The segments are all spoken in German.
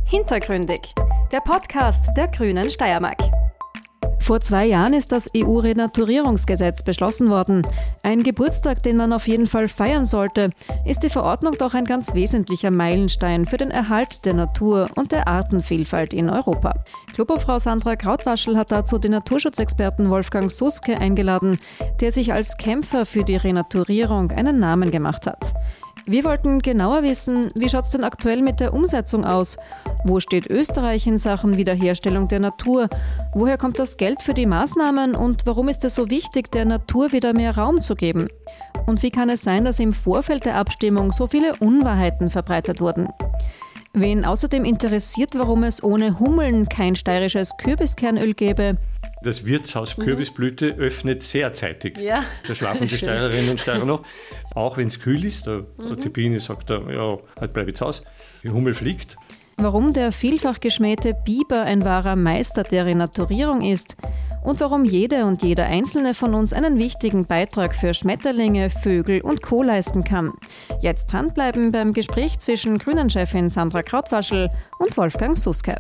Hintergründig, der Podcast der Grünen Steiermark. Vor 2 Jahren ist das EU-Renaturierungsgesetz beschlossen worden. Ein Geburtstag, den man auf jeden Fall feiern sollte, ist die Verordnung doch ein ganz wesentlicher Meilenstein für den Erhalt der Natur und der Artenvielfalt in Europa. Klubobfrau Sandra Krautwaschel hat dazu den Naturschutzexperten Wolfgang Suske eingeladen, der sich als Kämpfer für die Renaturierung einen Namen gemacht hat. Wir wollten genauer wissen, wie schaut es denn aktuell mit der Umsetzung aus? Wo steht Österreich in Sachen Wiederherstellung der Natur? Woher kommt das Geld für die Maßnahmen und warum ist es so wichtig, der Natur wieder mehr Raum zu geben? Und wie kann es sein, dass im Vorfeld der Abstimmung so viele Unwahrheiten verbreitet wurden? Wen außerdem interessiert, warum es ohne Hummeln kein steirisches Kürbiskernöl gäbe? Das Wirtshaus Kürbisblüte öffnet sehr zeitig. Ja. Da schlafen die Steirerinnen und Steirer noch. Auch wenn es kühl ist, die Biene sagt, ja, halt bleib jetzt aus. Die Hummel fliegt. Warum der vielfach geschmähte Biber ein wahrer Meister der Renaturierung ist und warum jede und jeder Einzelne von uns einen wichtigen Beitrag für Schmetterlinge, Vögel und Co. leisten kann. Jetzt dranbleiben beim Gespräch zwischen Grünen-Chefin Sandra Krautwaschel und Wolfgang Suske.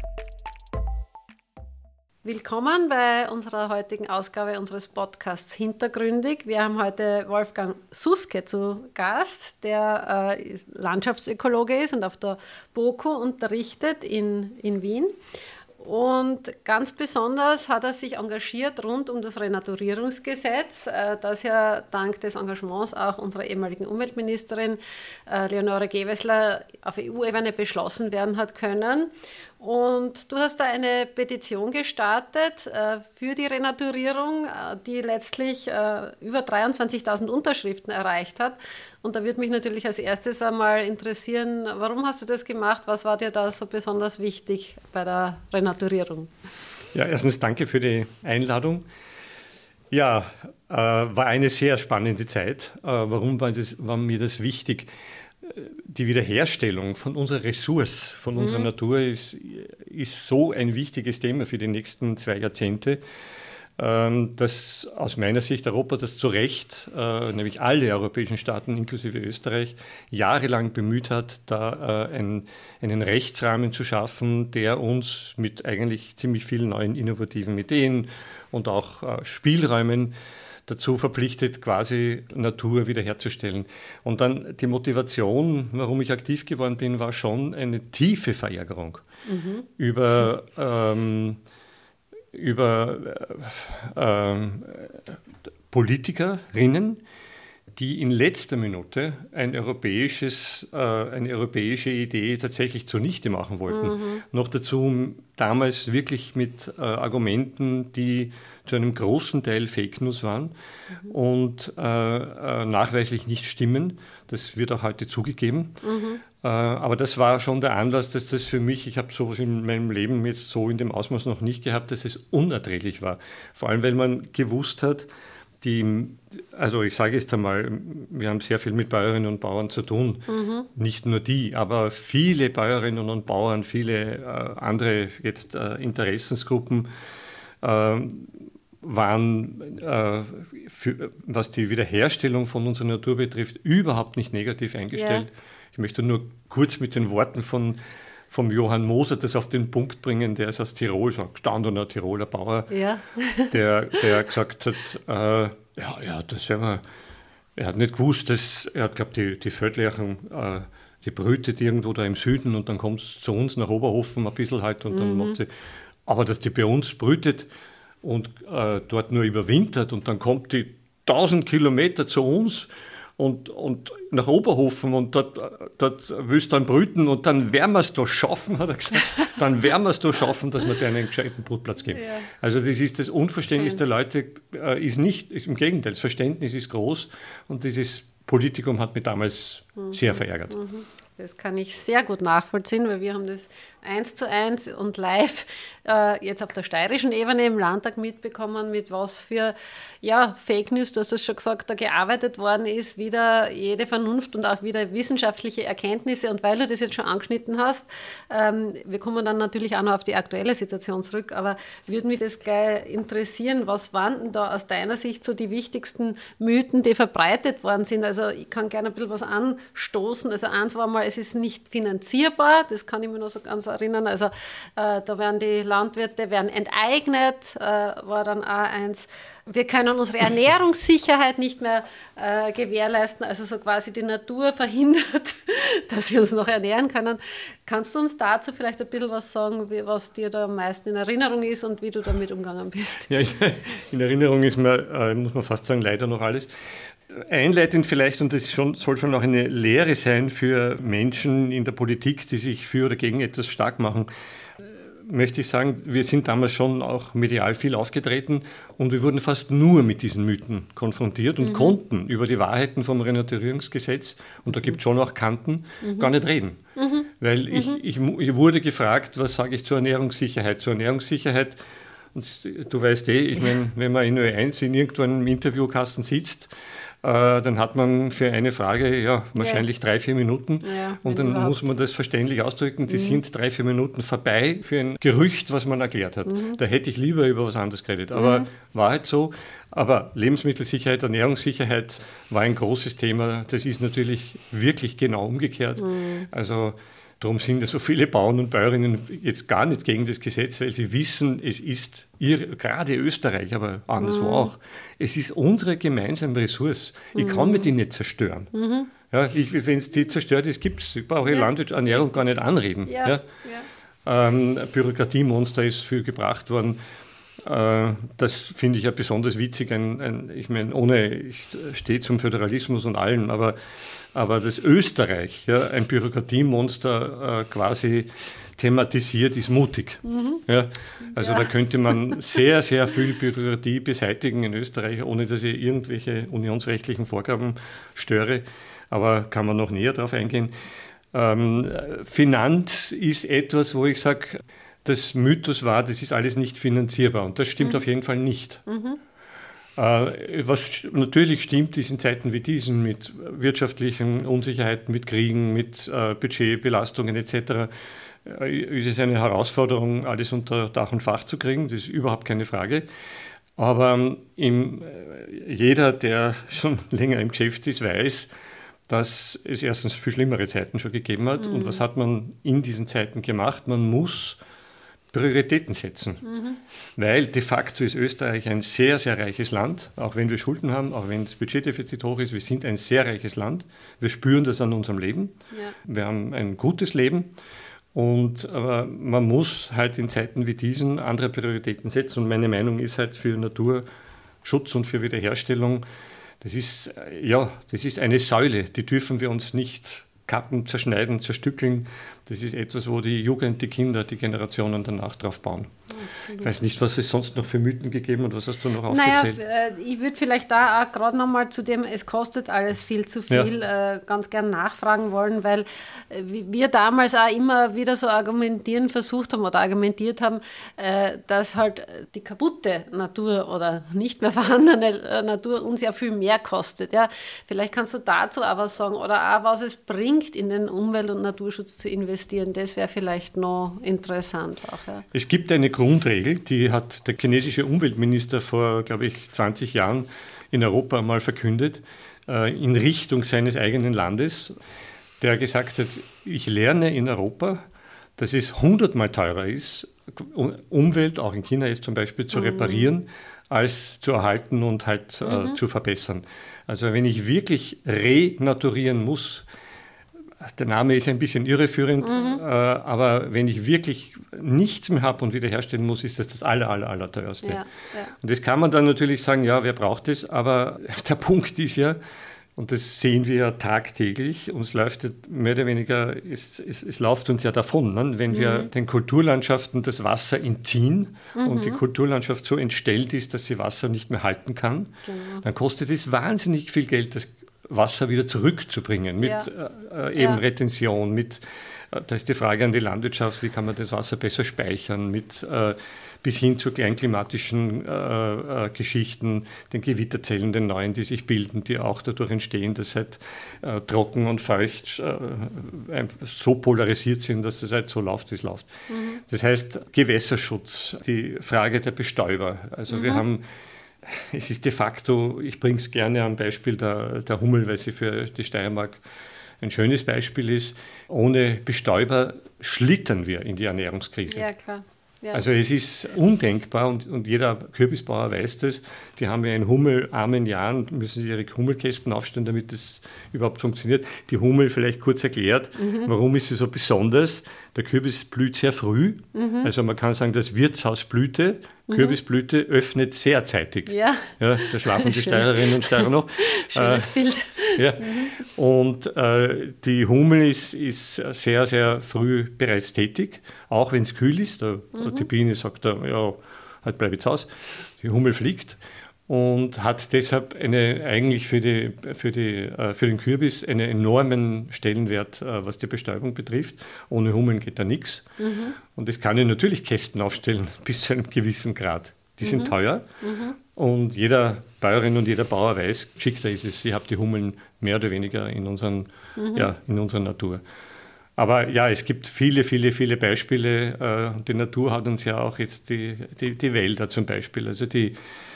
Willkommen bei unserer heutigen Ausgabe unseres Podcasts Hintergründig. Wir haben heute Wolfgang Suske zu Gast, der Landschaftsökologe ist und auf der BOKU unterrichtet in Wien. Und ganz besonders hat er sich engagiert rund um das Renaturierungsgesetz, das ja dank des Engagements auch unserer ehemaligen Umweltministerin Leonore Gewessler auf EU-Ebene beschlossen werden hat können. Und du hast da eine Petition gestartet für die Renaturierung, die letztlich über 23.000 Unterschriften erreicht hat. Und da würde mich natürlich als erstes einmal interessieren, warum hast du das gemacht? Was war dir da so besonders wichtig bei der Renaturierung? Ja, erstens danke für die Einladung. Ja, war eine sehr spannende Zeit. Warum war mir das wichtig? Die Wiederherstellung von unserer Ressource, von unserer Natur ist so ein wichtiges Thema für die nächsten 2 Jahrzehnte, dass aus meiner Sicht Europa das zu Recht, nämlich alle europäischen Staaten inklusive Österreich, jahrelang bemüht hat, da einen Rechtsrahmen zu schaffen, der uns mit eigentlich ziemlich vielen neuen innovativen Ideen und auch Spielräumen dazu verpflichtet, quasi Natur wiederherzustellen. Und dann die Motivation, warum ich aktiv geworden bin, war schon eine tiefe Verärgerung über Politikerinnen, die in letzter Minute eine europäische Idee tatsächlich zunichte machen wollten. Noch dazu damals wirklich mit Argumenten, die zu einem großen Teil Fake News waren und nachweislich nicht stimmen. Das wird auch heute zugegeben. Aber das war schon der Anlass, dass das für mich, ich habe sowas in meinem Leben jetzt so in dem Ausmaß noch nicht gehabt, dass es unerträglich war. Vor allem, weil man gewusst hat, also ich sage jetzt einmal, wir haben sehr viel mit Bäuerinnen und Bauern zu tun. Nicht nur die, aber viele Bäuerinnen und Bauern, viele andere jetzt Interessensgruppen waren, was die Wiederherstellung von unserer Natur betrifft, überhaupt nicht negativ eingestellt. Ja. Ich möchte nur kurz mit den Worten vom Johann Moser das auf den Punkt bringen, der ist aus Tirol, so ein gestandener Tiroler Bauer, der gesagt hat, er hat nicht gewusst, er hat glaubt, die Feldlerchen, die brütet irgendwo da im Süden und dann kommt es zu uns nach Oberhofen ein bisschen halt und dann macht sie, aber dass die bei uns brütet und dort nur überwintert und dann kommt die 1000 Kilometer zu uns und nach Oberhofen und dort willst du dann brüten und dann werden wir es doch schaffen, hat er gesagt. Dann werden wir es doch schaffen, dass wir dir einen gescheiten Brutplatz geben. Ja. Also das Unverständnis der Leute ist im Gegenteil, das Verständnis ist groß und dieses Politikum hat mich damals sehr verärgert. Das kann ich sehr gut nachvollziehen, weil wir haben das 1:1 und live jetzt auf der steirischen Ebene im Landtag mitbekommen, mit was für Fake News, du hast das schon gesagt, da gearbeitet worden ist, wieder jede Vernunft und auch wieder wissenschaftliche Erkenntnisse. Und weil du das jetzt schon angeschnitten hast, wir kommen dann natürlich auch noch auf die aktuelle Situation zurück, aber würde mich das gleich interessieren, was waren denn da aus deiner Sicht so die wichtigsten Mythen, die verbreitet worden sind? Also ich kann gerne ein bisschen was anstoßen. Also eins war mal, es ist nicht finanzierbar, das kann ich mir noch so ganz erinnern. Also da werden die Landwirte enteignet, war dann auch eins. Wir können unsere Ernährungssicherheit nicht mehr gewährleisten, also so quasi die Natur verhindert, dass wir uns noch ernähren können. Kannst du uns dazu vielleicht ein bisschen was sagen, was dir da am meisten in Erinnerung ist und wie du damit umgegangen bist? Ja, in Erinnerung ist mir, muss man fast sagen, leider noch alles. Einleitend vielleicht, und das soll schon auch eine Lehre sein für Menschen in der Politik, die sich für oder gegen etwas stark machen, möchte ich sagen, wir sind damals schon auch medial viel aufgetreten und wir wurden fast nur mit diesen Mythen konfrontiert und konnten über die Wahrheiten vom Renaturierungsgesetz, und da gibt es schon auch Kanten, gar nicht reden. Weil ich wurde gefragt, was sage ich zur Ernährungssicherheit? Zur Ernährungssicherheit, und du weißt ich meine, wenn man in Ö1 in irgendwo einem Interviewkasten sitzt, dann hat man für eine Frage wahrscheinlich 3-4 Minuten und dann muss man das verständlich ausdrücken. Die sind 3-4 Minuten vorbei für ein Gerücht, was man erklärt hat. Da hätte ich lieber über was anderes geredet. Aber war halt so. Aber Lebensmittelsicherheit, Ernährungssicherheit war ein großes Thema. Das ist natürlich wirklich genau umgekehrt. Also darum sind so viele Bauern und Bäuerinnen jetzt gar nicht gegen das Gesetz, weil sie wissen, es ist gerade Österreich, aber anderswo auch, es ist unsere gemeinsame Ressource. Ich kann mir die nicht zerstören. Ja, wenn es die zerstört ist, brauche ich Landwirtschaft gar nicht anreden. Bürokratiemonster ist viel gebracht worden. Das finde ich ja besonders witzig. Ich meine, ich stehe zum Föderalismus und allem, aber dass Österreich ein Bürokratiemonster quasi thematisiert, ist mutig. Da könnte man sehr, sehr viel Bürokratie beseitigen in Österreich, ohne dass ich irgendwelche unionsrechtlichen Vorgaben störe. Aber kann man noch näher darauf eingehen. Finanz ist etwas, wo ich sage, das Mythos war, das ist alles nicht finanzierbar. Und das stimmt auf jeden Fall nicht. Was natürlich stimmt, ist in Zeiten wie diesen mit wirtschaftlichen Unsicherheiten, mit Kriegen, mit Budgetbelastungen etc., ist es eine Herausforderung, alles unter Dach und Fach zu kriegen. Das ist überhaupt keine Frage. Aber jeder, der schon länger im Geschäft ist, weiß, dass es erstens viel schlimmere Zeiten schon gegeben hat. Und was hat man in diesen Zeiten gemacht? Man muss Prioritäten setzen, weil de facto ist Österreich ein sehr, sehr reiches Land, auch wenn wir Schulden haben, auch wenn das Budgetdefizit hoch ist, wir sind ein sehr reiches Land, wir spüren das an unserem Leben, wir haben ein gutes Leben, aber man muss halt in Zeiten wie diesen andere Prioritäten setzen, und meine Meinung ist halt für Naturschutz und für Wiederherstellung, das ist eine Säule, die dürfen wir uns nicht kappen, zerschneiden, zerstückeln. Das ist etwas, wo die Jugend, die Kinder, die Generationen danach drauf bauen. Absolut. Ich weiß nicht, was es sonst noch für Mythen gegeben und was hast du noch aufgezählt? Ich würde vielleicht da auch gerade nochmal zu dem, es kostet alles viel zu viel, ganz gern nachfragen wollen, weil wir damals auch immer wieder so versucht haben, dass halt die kaputte Natur oder nicht mehr vorhandene Natur uns ja viel mehr kostet. Ja? Vielleicht kannst du dazu auch was sagen oder auch, was es bringt, in den Umwelt- und Naturschutz zu investieren. Das wäre vielleicht noch interessant auch. Ja. Es gibt eine Grundregel, die hat der chinesische Umweltminister vor, glaube ich, 20 Jahren in Europa mal verkündet, in Richtung seines eigenen Landes, der gesagt hat, ich lerne in Europa, dass es 100-mal teurer ist, Umwelt, auch in China jetzt zum Beispiel, zu reparieren, als zu erhalten und halt zu verbessern. Also wenn ich wirklich renaturieren muss, der Name ist ein bisschen irreführend, aber wenn ich wirklich nichts mehr habe und wiederherstellen muss, ist das allerteuerste. Ja. Und das kann man dann natürlich sagen, ja, wer braucht das? Aber der Punkt ist ja, und das sehen wir ja tagtäglich, uns läuft mehr oder weniger, es läuft uns ja davon, ne? Wenn wir den Kulturlandschaften das Wasser entziehen und die Kulturlandschaft so entstellt ist, dass sie Wasser nicht mehr halten kann, dann kostet es wahnsinnig viel Geld, das Wasser wieder zurückzubringen, mit Retention, da ist die Frage an die Landwirtschaft, wie kann man das Wasser besser speichern, bis hin zu kleinklimatischen Geschichten, den Gewitterzellen, den neuen, die sich bilden, die auch dadurch entstehen, dass halt trocken und feucht so polarisiert sind, dass es halt so läuft, wie es läuft. Das heißt, Gewässerschutz, die Frage der Bestäuber. Also wir haben, es ist de facto, ich bringe es gerne am Beispiel der Hummel, weil sie für die Steiermark ein schönes Beispiel ist, ohne Bestäuber schlittern wir in die Ernährungskrise. Ja, klar. Ja. Also es ist undenkbar und jeder Kürbisbauer weiß das. Die haben ja in hummelarmen Jahren, müssen sie ihre Hummelkästen aufstellen, damit das überhaupt funktioniert. Die Hummel, vielleicht kurz erklärt, warum ist sie so besonders? Der Kürbis blüht sehr früh. Also man kann sagen, das Wirtshausblüte, Kürbisblüte öffnet sehr zeitig. Ja. Ja, da schlafen die Steirerinnen und Steirer noch. Schönes Bild. Ja. Und die Hummel ist sehr, sehr früh bereits tätig, auch wenn es kühl ist. Die Biene sagt da, ja, halt bleib jetzt aus. Die Hummel fliegt und hat deshalb eigentlich für den Kürbis einen enormen Stellenwert, was die Bestäubung betrifft. Ohne Hummeln geht da nichts. Und das kann ich natürlich Kästen aufstellen bis zu einem gewissen Grad. Die sind teuer und jeder Bäuerin und jeder Bauer weiß, geschickter ist es. Ich habe die Hummeln mehr oder weniger in unserer Natur. Aber ja, es gibt viele, viele, viele Beispiele. Die Natur hat uns ja auch jetzt die Wälder zum Beispiel, also die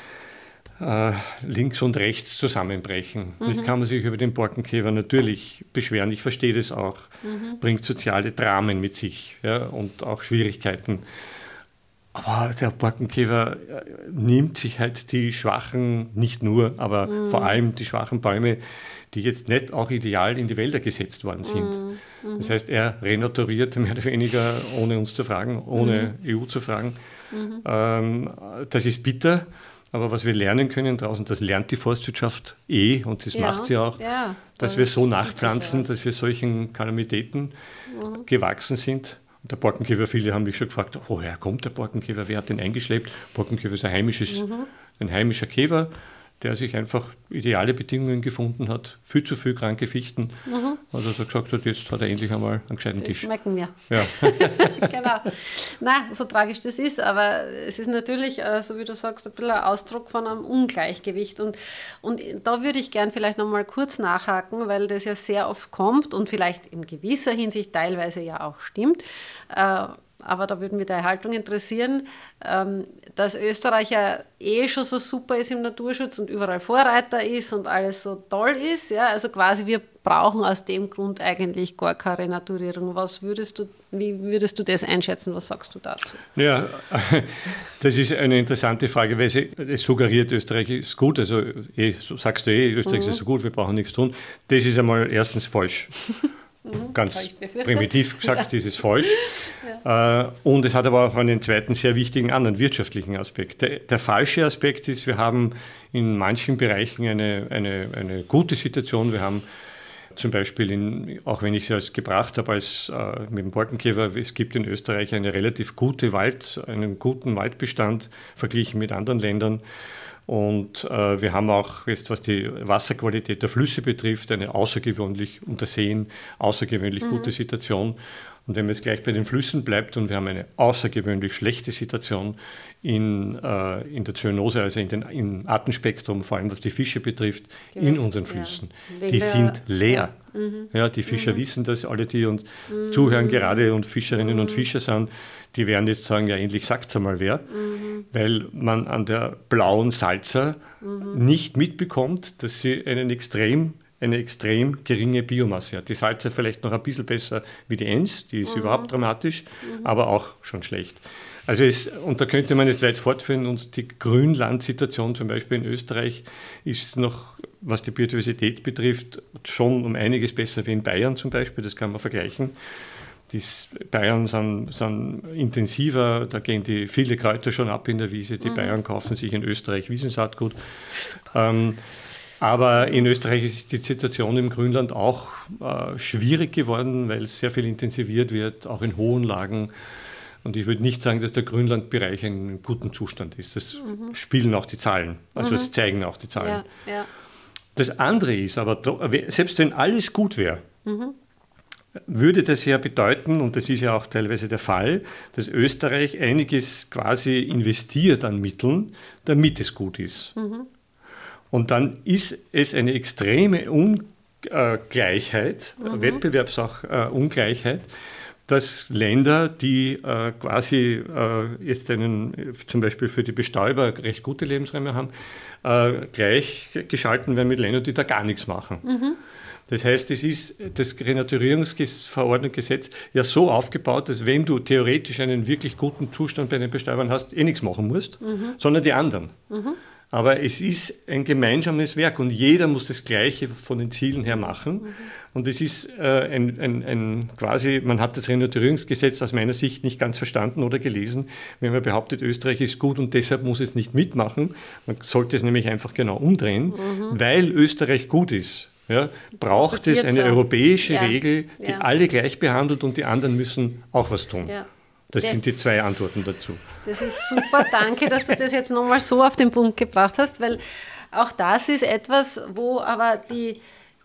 links und rechts zusammenbrechen. Das kann man sich über den Borkenkäfer natürlich beschweren. Ich verstehe das auch. Bringt soziale Dramen mit sich, ja, und auch Schwierigkeiten. Aber der Borkenkäfer nimmt sich halt die schwachen, nicht nur, aber vor allem die schwachen Bäume, die jetzt nicht auch ideal in die Wälder gesetzt worden sind. Das heißt, er renaturiert mehr oder weniger, ohne uns zu fragen, ohne EU zu fragen. Das ist bitter, aber was wir lernen können draußen, das lernt die Forstwirtschaft und das macht sie auch, dass wir so nachpflanzen, dass wir solchen Kalamitäten gewachsen sind. Und der Borkenkäfer, viele haben mich schon gefragt, woher kommt der Borkenkäfer, wer hat den eingeschleppt? Borkenkäfer ist ein heimischer Käfer, der sich einfach ideale Bedingungen gefunden hat, viel zu viel kranke Fichten. Also er gesagt hat, jetzt hat er endlich einmal einen gescheiten Tisch. Schmecken wir. Ja. Genau. Nein, so tragisch das ist, aber es ist natürlich, so wie du sagst, ein bisschen ein Ausdruck von einem Ungleichgewicht. Und da würde ich gern vielleicht nochmal kurz nachhaken, weil das ja sehr oft kommt und vielleicht in gewisser Hinsicht teilweise ja auch stimmt. Aber da würde mich deine Haltung interessieren, dass Österreich ja schon so super ist im Naturschutz und überall Vorreiter ist und alles so toll ist. Ja? Also quasi wir brauchen aus dem Grund eigentlich gar keine Renaturierung. Wie würdest du das einschätzen? Was sagst du dazu? Ja, das ist eine interessante Frage, weil es suggeriert, Österreich ist gut. Also sagst du Österreich ist so gut, wir brauchen nichts tun. Das ist einmal erstens falsch. Ganz primitiv gesagt, ist es falsch. Und es hat aber auch einen zweiten sehr wichtigen anderen wirtschaftlichen Aspekt. Der falsche Aspekt ist, wir haben in manchen Bereichen eine gute Situation. Wir haben zum Beispiel, auch wenn ich sie als gebracht habe, mit dem Borkenkäfer, es gibt in Österreich einen guten Waldbestand verglichen mit anderen Ländern. Und wir haben auch, jetzt, was die Wasserqualität der Flüsse betrifft, eine außergewöhnlich gute Situation. Und wenn man jetzt gleich bei den Flüssen bleibt und wir haben eine außergewöhnlich schlechte Situation in der Zoonose, also im Artenspektrum, vor allem was die Fische betrifft, in unseren Flüssen. Die sind leer. Ja, die Fischer wissen das, alle, die uns zuhören gerade und Fischerinnen und Fischer sind, die werden jetzt sagen, ja, endlich sagt es einmal wer, weil man an der blauen Salza nicht mitbekommt, dass sie eine extrem geringe Biomasse hat. Die Salza vielleicht noch ein bisschen besser wie die Enns, die ist überhaupt dramatisch, aber auch schon schlecht. Also und da könnte man jetzt weit fortführen, und die Grünlandsituation zum Beispiel in Österreich ist noch, was die Biodiversität betrifft, schon um einiges besser wie in Bayern zum Beispiel, das kann man vergleichen. Die Bayern sind intensiver, da gehen viele Kräuter schon ab in der Wiese, die Bayern kaufen sich in Österreich Wiesensaatgut. Aber in Österreich ist die Situation im Grünland auch schwierig geworden, weil es sehr viel intensiviert wird, auch in hohen Lagen. Und ich würde nicht sagen, dass der Grünlandbereich in einem guten Zustand ist. Das spielen auch die Zahlen, also das zeigen auch die Zahlen. Ja, ja. Das andere ist aber, selbst wenn alles gut wäre, würde das ja bedeuten, und das ist ja auch teilweise der Fall, dass Österreich einiges quasi investiert an Mitteln, damit es gut ist. Und dann ist es eine extreme Ungleichheit, Wettbewerbsungleichheit, dass Länder, die quasi jetzt zum Beispiel für die Bestäuber recht gute Lebensräume haben, gleich geschalten werden mit Ländern, die da gar nichts machen. Das heißt, es ist das Renaturierungsverordnungsgesetz ja so aufgebaut, dass wenn du theoretisch einen wirklich guten Zustand bei den Bestäubern hast, nichts machen musst, sondern die anderen. Aber es ist ein gemeinsames Werk und jeder muss das Gleiche von den Zielen her machen. Und es ist quasi, man hat das Renaturierungsgesetz aus meiner Sicht nicht ganz verstanden oder gelesen, wenn man behauptet, Österreich ist gut und deshalb muss es nicht mitmachen. Man sollte es nämlich einfach genau umdrehen, weil Österreich gut ist. Ja, braucht es eine europäische Regel, die alle gleich behandelt und die anderen müssen auch was tun. Ja. Das sind die 2 Antworten dazu. Das ist super, danke, dass du das jetzt nochmal so auf den Punkt gebracht hast, weil auch das ist etwas, wo aber die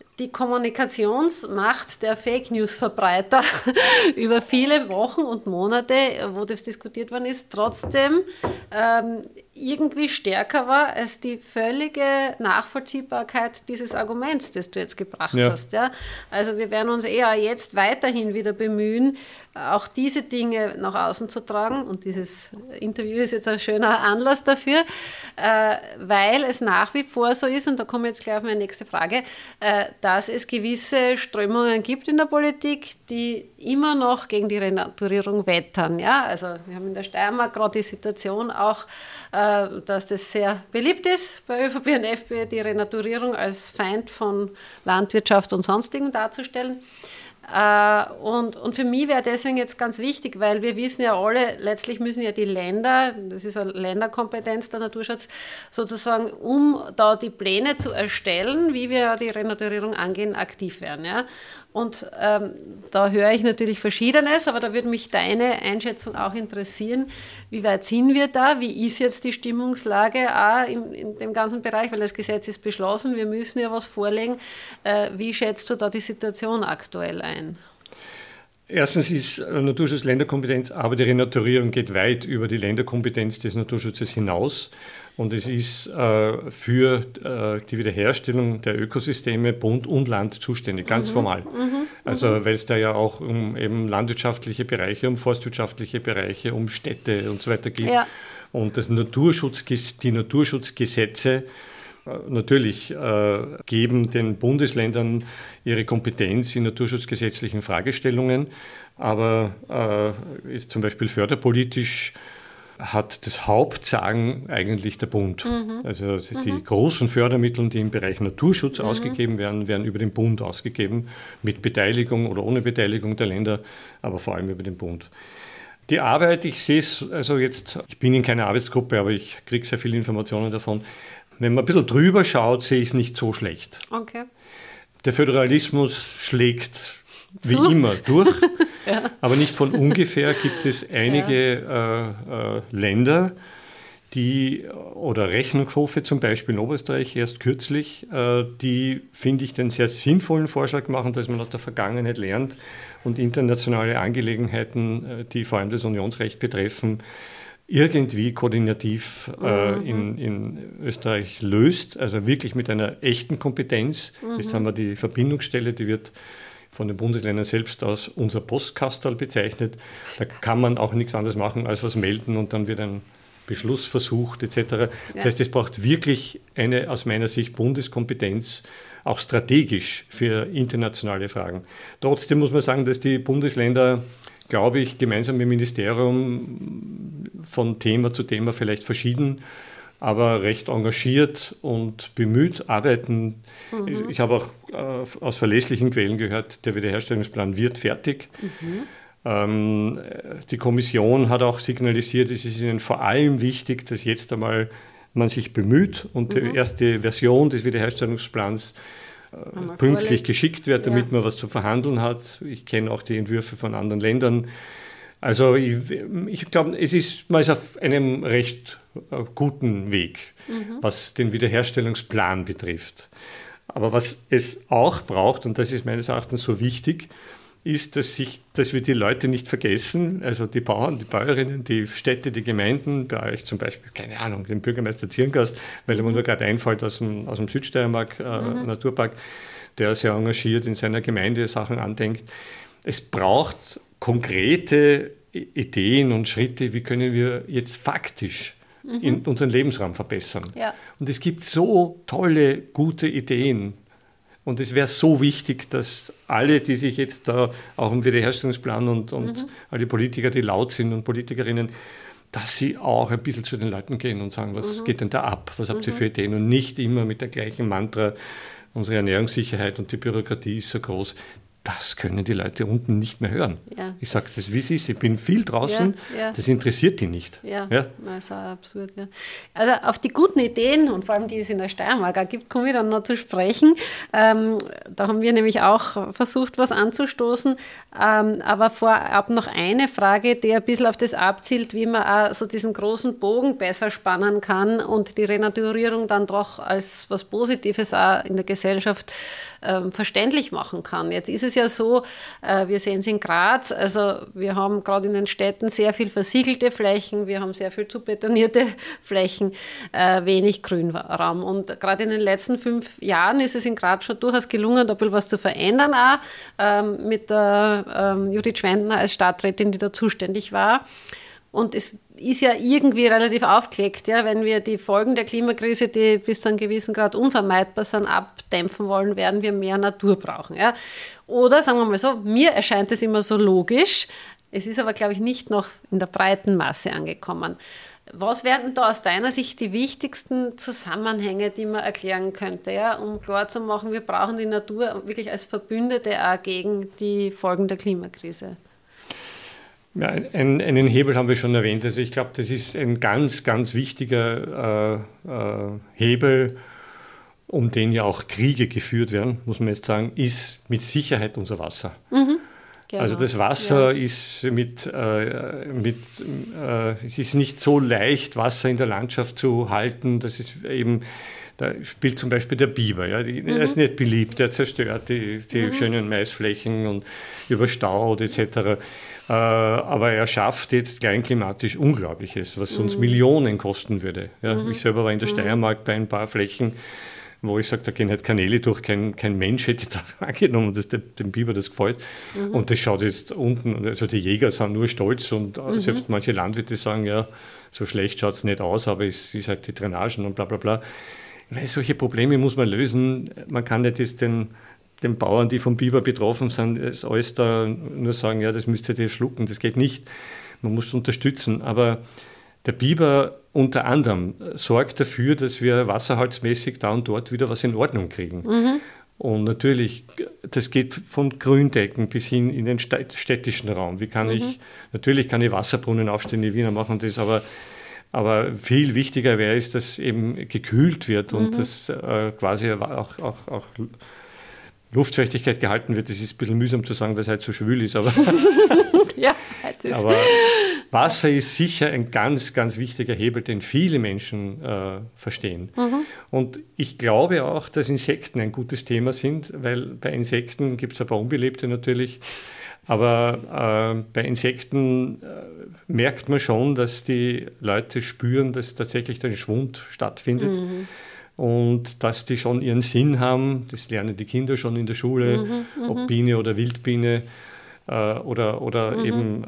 Kommunikationsmacht der Fake-News-Verbreiter über viele Wochen und Monate, wo das diskutiert worden ist, trotzdem irgendwie stärker war als die völlige Nachvollziehbarkeit dieses Arguments, das du jetzt gebracht hast. Ja? Also wir werden uns eher jetzt weiterhin wieder bemühen, auch diese Dinge nach außen zu tragen. Und dieses Interview ist jetzt ein schöner Anlass dafür, weil es nach wie vor so ist, und da komme ich jetzt gleich auf meine nächste Frage, dass es gewisse Strömungen gibt in der Politik, die immer noch gegen die Renaturierung wettern. Ja? Also wir haben in der Steiermark gerade die Situation auch, dass das sehr beliebt ist bei ÖVP und FPÖ, die Renaturierung als Feind von Landwirtschaft und Sonstigen darzustellen. Und für mich wäre deswegen jetzt ganz wichtig, weil wir wissen ja alle, letztlich müssen ja die Länder, das ist eine Länderkompetenz der Naturschutz, sozusagen, um da die Pläne zu erstellen, wie wir die Renaturierung angehen, aktiv werden. Ja? Und da höre ich natürlich Verschiedenes, aber da würde mich deine Einschätzung auch interessieren. Wie weit sind wir da? Wie ist jetzt die Stimmungslage auch in dem ganzen Bereich? Weil das Gesetz ist beschlossen, wir müssen ja was vorlegen. Wie schätzt du da die Situation aktuell ein? Erstens ist Naturschutz Länderkompetenz, aber die Renaturierung geht weit über die Länderkompetenz des Naturschutzes hinaus. Und es ist für die Wiederherstellung der Ökosysteme Bund und Land zuständig, ganz formal. Also weil es da ja auch um eben landwirtschaftliche Bereiche, um forstwirtschaftliche Bereiche, um Städte und so weiter geht. Ja. Und die Naturschutzgesetze natürlich geben den Bundesländern ihre Kompetenz in naturschutzgesetzlichen Fragestellungen, aber ist zum Beispiel förderpolitisch hat das Hauptsagen eigentlich der Bund. Also die großen Fördermittel, die im Bereich Naturschutz ausgegeben werden, werden über den Bund ausgegeben, mit Beteiligung oder ohne Beteiligung der Länder, aber vor allem über den Bund. Die Arbeit, ich sehe es, also jetzt, ich bin in keiner Arbeitsgruppe, aber ich kriege sehr viele Informationen davon. Wenn man ein bisschen drüber schaut, sehe ich es nicht so schlecht. Okay. Der Föderalismus schlägt wie immer durch, ja. Aber nicht von ungefähr gibt es einige Länder, oder Rechnungshofe zum Beispiel in Oberösterreich erst kürzlich, die, finde ich, den sehr sinnvollen Vorschlag machen, dass man aus der Vergangenheit lernt und internationale Angelegenheiten, die vor allem das Unionsrecht betreffen, irgendwie koordinativ in Österreich löst, also wirklich mit einer echten Kompetenz. Jetzt haben wir die Verbindungsstelle, die wird von den Bundesländern selbst aus unser Postkastel bezeichnet. Da kann man auch nichts anderes machen, als was melden und dann wird ein Beschluss versucht etc. Das heißt, es braucht wirklich eine aus meiner Sicht Bundeskompetenz, auch strategisch für internationale Fragen. Trotzdem muss man sagen, dass die Bundesländer, glaube ich, gemeinsam im Ministerium von Thema zu Thema vielleicht verschieden, aber recht engagiert und bemüht arbeiten. Ich habe auch aus verlässlichen Quellen gehört, der Wiederherstellungsplan wird fertig. Die Kommission hat auch signalisiert, es ist ihnen vor allem wichtig, dass jetzt einmal man sich bemüht und die erste Version des Wiederherstellungsplans pünktlich geschickt wird, damit man was zu verhandeln hat. Ich kenne auch die Entwürfe von anderen Ländern. Also ich glaube, man ist auf einem recht guten Weg, was den Wiederherstellungsplan betrifft. Aber was es auch braucht, und das ist meines Erachtens so wichtig, ist, dass wir die Leute nicht vergessen, also die Bauern, die Bäuerinnen, die Städte, die Gemeinden, bei euch zum Beispiel, keine Ahnung, den Bürgermeister Zirngast, weil er mir nur gerade einfällt aus dem Südsteiermark Naturpark, der sehr engagiert in seiner Gemeinde Sachen andenkt. Es braucht konkrete Ideen und Schritte, wie können wir jetzt faktisch in unseren Lebensraum verbessern. Ja. Und es gibt so tolle, gute Ideen. Und es wäre so wichtig, dass alle, die sich jetzt da auch im Wiederherstellungsplan und alle Politiker, die laut sind und Politikerinnen, dass sie auch ein bisschen zu den Leuten gehen und sagen, was geht denn da ab? Was habt ihr für Ideen? Und nicht immer mit der gleichen Mantra, unsere Ernährungssicherheit und die Bürokratie ist so groß. Das können die Leute unten nicht mehr hören. Ja, ich sage das, wie es ist. Ich bin viel draußen, das interessiert die nicht. Ja, das ist auch absurd. Ja. Also auf die guten Ideen und vor allem die es in der Steiermark auch gibt, komme ich dann noch zu sprechen. Da haben wir nämlich auch versucht, was anzustoßen. Aber vorab noch eine Frage, die ein bisschen auf das abzielt, wie man auch so diesen großen Bogen besser spannen kann und die Renaturierung dann doch als was Positives auch in der Gesellschaft verständlich machen kann. Jetzt ist es ja so, wir sehen es in Graz, also wir haben gerade in den Städten sehr viel versiegelte Flächen, wir haben sehr viel zu betonierte Flächen, wenig Grünraum. Und gerade in den letzten 5 Jahren ist es in Graz schon durchaus gelungen, da ein bisschen was zu verändern, auch mit der Judith Schwendner als Stadträtin, die da zuständig war. Und es ist ja irgendwie relativ aufgelegt, ja, wenn wir die Folgen der Klimakrise, die bis zu einem gewissen Grad unvermeidbar sind, abdämpfen wollen, werden wir mehr Natur brauchen. Ja. Oder sagen wir mal so, mir erscheint es immer so logisch, es ist aber, glaube ich, nicht noch in der breiten Masse angekommen. Was wären denn da aus deiner Sicht die wichtigsten Zusammenhänge, die man erklären könnte, ja, um klarzumachen, wir brauchen die Natur wirklich als Verbündete auch gegen die Folgen der Klimakrise? Ja, einen Hebel haben wir schon erwähnt. Also ich glaube, das ist ein ganz, ganz wichtiger Hebel, um den ja auch Kriege geführt werden, muss man jetzt sagen, ist mit Sicherheit unser Wasser. Genau. Also das Wasser ist es ist nicht so leicht, Wasser in der Landschaft zu halten. Das ist eben, da spielt zum Beispiel der Biber. Ja, er ist nicht beliebt, der zerstört die schönen Maisflächen und überstaut etc. Aber er schafft jetzt kleinklimatisch Unglaubliches, was uns Millionen kosten würde. Ja, ich selber war in der Steiermark bei ein paar Flächen, wo ich sage, da gehen halt Kanäle durch, kein Mensch hätte da angenommen, dass dem Biber das gefällt. Und das schaut jetzt unten, also die Jäger sind nur stolz und selbst manche Landwirte sagen, ja, so schlecht schaut es nicht aus, aber es ist halt die Drainagen und bla bla bla. Weil solche Probleme muss man lösen. Man kann nicht jetzt den Bauern, die vom Biber betroffen sind, alles da nur sagen, ja, das müsst ihr schlucken, das geht nicht. Man muss unterstützen. Aber der Biber unter anderem sorgt dafür, dass wir wasserhaltsmäßig da und dort wieder was in Ordnung kriegen. Und natürlich, das geht von Gründecken bis hin in den städtischen Raum. Natürlich kann ich Wasserbrunnen aufstellen, die Wiener machen das, aber viel wichtiger wäre es, dass eben gekühlt wird und dass quasi auch Luftfeuchtigkeit gehalten wird. Das ist ein bisschen mühsam zu sagen, weil es halt so schwül ist. Aber, aber Wasser ist sicher ein ganz, ganz wichtiger Hebel, den viele Menschen verstehen. Und ich glaube auch, dass Insekten ein gutes Thema sind, weil bei Insekten gibt es ein paar Unbelebte natürlich. Aber bei Insekten merkt man schon, dass die Leute spüren, dass tatsächlich ein Schwund stattfindet. Und dass die schon ihren Sinn haben, das lernen die Kinder schon in der Schule, ob Biene oder Wildbiene oder eben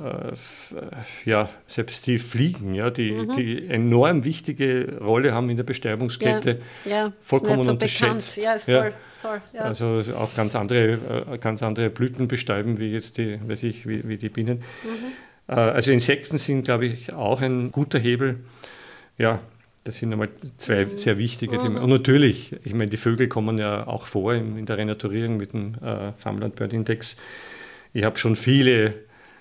selbst die Fliegen, ja, die enorm wichtige Rolle haben in der Bestäubungskette, vollkommen ist nicht so unterschätzt. Ja, ist voll, ja. Also auch ganz andere Blüten bestäuben, wie jetzt wie die Bienen. Also Insekten sind, glaube ich, auch ein guter Hebel. Ja, das sind einmal 2 sehr wichtige Themen. Und natürlich, ich meine, die Vögel kommen ja auch vor in der Renaturierung mit dem Farmland Bird Index. Ich habe schon viele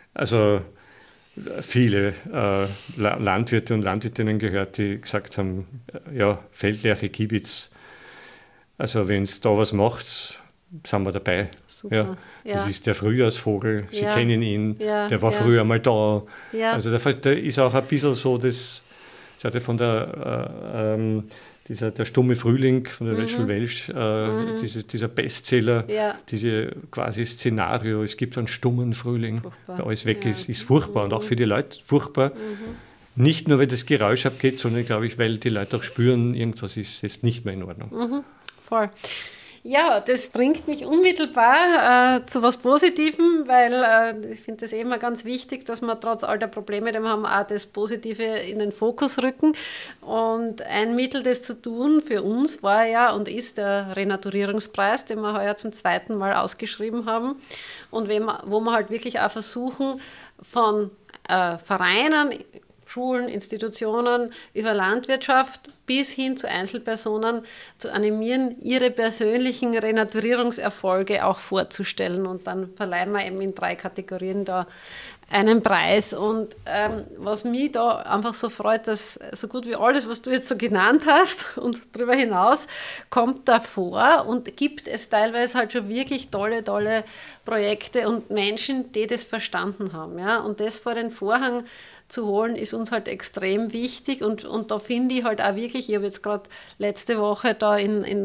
Landwirte und Landwirtinnen gehört, die gesagt haben, ja, Feldlerche, Kiebitz, also wenn es da was macht, sind wir dabei. Super. Ja, das ist der Frühjahrsvogel, Sie kennen ihn, der war früher mal da. Ja. Also da ist auch ein bisschen so das hatte von der stumme Frühling von der Rachel Welch, dieser Bestseller, diese quasi Szenario, es gibt einen stummen Frühling, der alles weg ist furchtbar und auch für die Leute furchtbar. Nicht nur, weil das Geräusch abgeht, sondern, glaube ich, weil die Leute auch spüren, irgendwas ist jetzt nicht mehr in Ordnung. Voll. Ja, das bringt mich unmittelbar zu was Positivem, weil ich finde das immer ganz wichtig, dass wir trotz all der Probleme, die wir haben, auch das Positive in den Fokus rücken. Und ein Mittel, das zu tun für uns war ja und ist der Renaturierungspreis, den wir heuer zum 2. Mal ausgeschrieben haben und wo wir halt wirklich auch versuchen, von Vereinen, Schulen, Institutionen, über Landwirtschaft bis hin zu Einzelpersonen zu animieren, ihre persönlichen Renaturierungserfolge auch vorzustellen. Und dann verleihen wir eben in 3 Kategorien da einen Preis. Und was mich da einfach so freut, dass so gut wie alles, was du jetzt so genannt hast und darüber hinaus, kommt da vor und gibt es teilweise halt schon wirklich tolle Projekte und Menschen, die das verstanden haben. Ja? Und das vor den Vorhang zu holen, ist uns halt extrem wichtig und da finde ich halt auch wirklich, ich habe jetzt gerade letzte Woche da in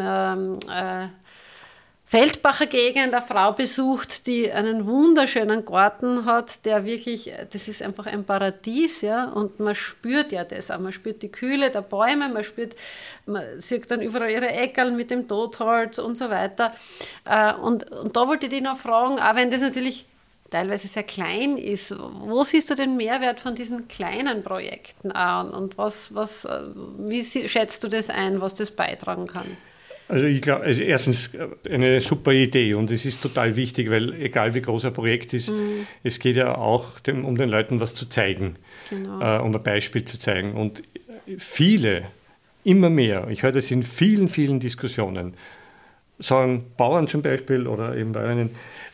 Feldbacher Gegend eine Frau besucht, die einen wunderschönen Garten hat, der wirklich, das ist einfach ein Paradies, ja, und man spürt ja das auch, man spürt die Kühle der Bäume, man sieht dann überall ihre Eckerl mit dem Totholz und so weiter. Und da wollte ich dich noch fragen, auch wenn das natürlich teilweise sehr klein ist. Wo siehst du den Mehrwert von diesen kleinen Projekten an und wie schätzt du das ein, was das beitragen kann? Also ich glaube, erstens eine super Idee und es ist total wichtig, weil egal wie groß ein Projekt ist, es geht ja auch um den Leuten was zu zeigen, genau. Um ein Beispiel zu zeigen. Und viele, immer mehr, ich höre das in vielen, vielen Diskussionen, sagen Bauern zum Beispiel oder eben Bäuerinnen,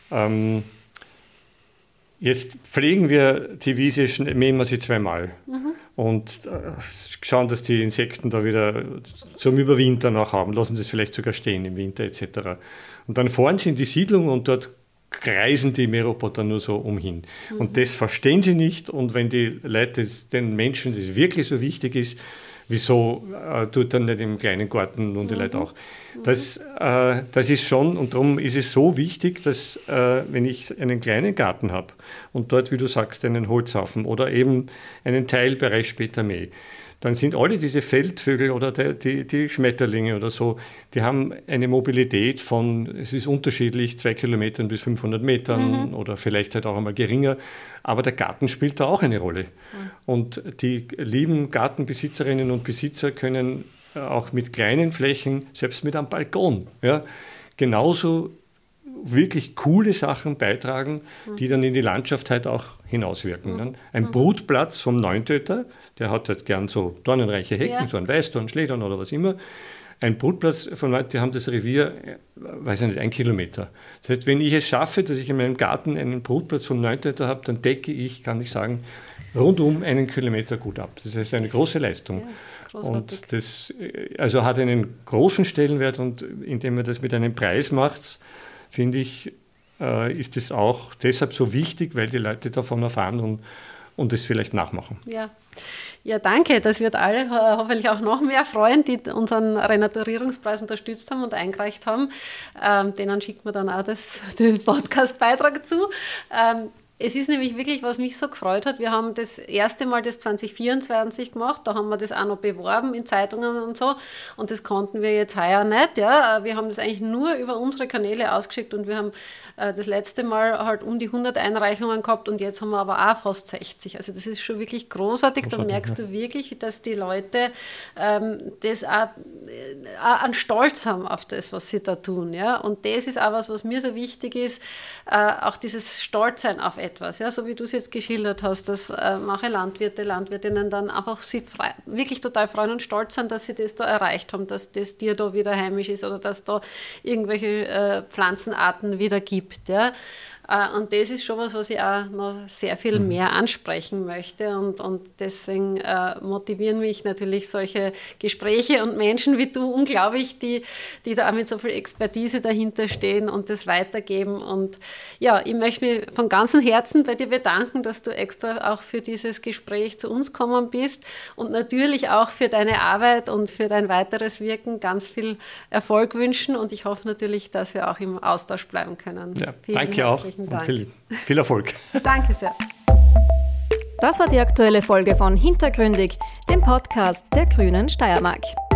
jetzt pflegen wir die Wiese, mähen wir sie 2-mal und schauen, dass die Insekten da wieder zum Überwintern auch haben, lassen sie es vielleicht sogar stehen im Winter etc. Und dann fahren sie in die Siedlung und dort kreisen die Mähroboter nur so umhin. Und das verstehen sie nicht und wenn die Leute, den Menschen das wirklich so wichtig ist, wieso tut dann nicht im kleinen Garten und die Leute auch? Das ist schon, und darum ist es so wichtig, dass wenn ich einen kleinen Garten habe und dort, wie du sagst, einen Holzhaufen oder eben einen Teilbereich später mähe, dann sind alle diese Feldvögel oder die Schmetterlinge oder so, die haben eine Mobilität von, es ist unterschiedlich, 2 Kilometern bis 500 Metern oder vielleicht halt auch einmal geringer, aber der Garten spielt da auch eine Rolle. Und die lieben Gartenbesitzerinnen und Besitzer können auch mit kleinen Flächen, selbst mit einem Balkon, ja, genauso wirklich coole Sachen beitragen, die dann in die Landschaft halt auch hinauswirken. Ein Brutplatz vom Neuntöter, der hat halt gern so dornenreiche Hecken, so ein Weißdorn, Schledorn oder was immer. Ein Brutplatz von Leuten, die haben das Revier, weiß ich nicht, 1 Kilometer. Das heißt, wenn ich es schaffe, dass ich in meinem Garten einen Brutplatz vom Neuntöter habe, dann decke ich, kann ich sagen, rundum 1 Kilometer gut ab. Das ist eine große Leistung. Ja, und das also hat einen großen Stellenwert und indem man das mit einem Preis macht, finde ich, ist es auch deshalb so wichtig, weil die Leute davon erfahren und es vielleicht nachmachen. Ja, danke. Das wird alle hoffentlich auch noch mehr freuen, die unseren Renaturierungspreis unterstützt haben und eingereicht haben. Denen schickt man dann auch den Podcast-Beitrag zu. Es ist nämlich wirklich, was mich so gefreut hat, wir haben das erste Mal das 2024 gemacht, da haben wir das auch noch beworben in Zeitungen und so und das konnten wir jetzt heuer nicht. Ja. Wir haben das eigentlich nur über unsere Kanäle ausgeschickt und wir haben das letzte Mal halt um die 100 Einreichungen gehabt und jetzt haben wir aber auch fast 60. Also das ist schon wirklich großartig, da merkst du wirklich, dass die Leute das auch einen Stolz haben auf das, was sie da tun. Ja. Und das ist auch was mir so wichtig ist, auch dieses Stolzsein auf etwas, ja, so wie du es jetzt geschildert hast, dass manche Landwirtinnen dann einfach sich wirklich total freuen und stolz sind, dass sie das da erreicht haben, dass das Tier da wieder heimisch ist oder dass da irgendwelche Pflanzenarten wieder gibt. Ja. Und das ist schon was ich auch noch sehr viel mehr ansprechen möchte und deswegen motivieren mich natürlich solche Gespräche und Menschen wie du unglaublich, die da auch mit so viel Expertise dahinter stehen und das weitergeben. Und ja, ich möchte mich von ganzem Herzen bei dir bedanken, dass du extra auch für dieses Gespräch zu uns gekommen bist und natürlich auch für deine Arbeit und für dein weiteres Wirken ganz viel Erfolg wünschen und ich hoffe natürlich, dass wir auch im Austausch bleiben können. Ja, danke auch. Und viel Erfolg. Danke sehr. Das war die aktuelle Folge von Hintergründig, dem Podcast der Grünen Steiermark.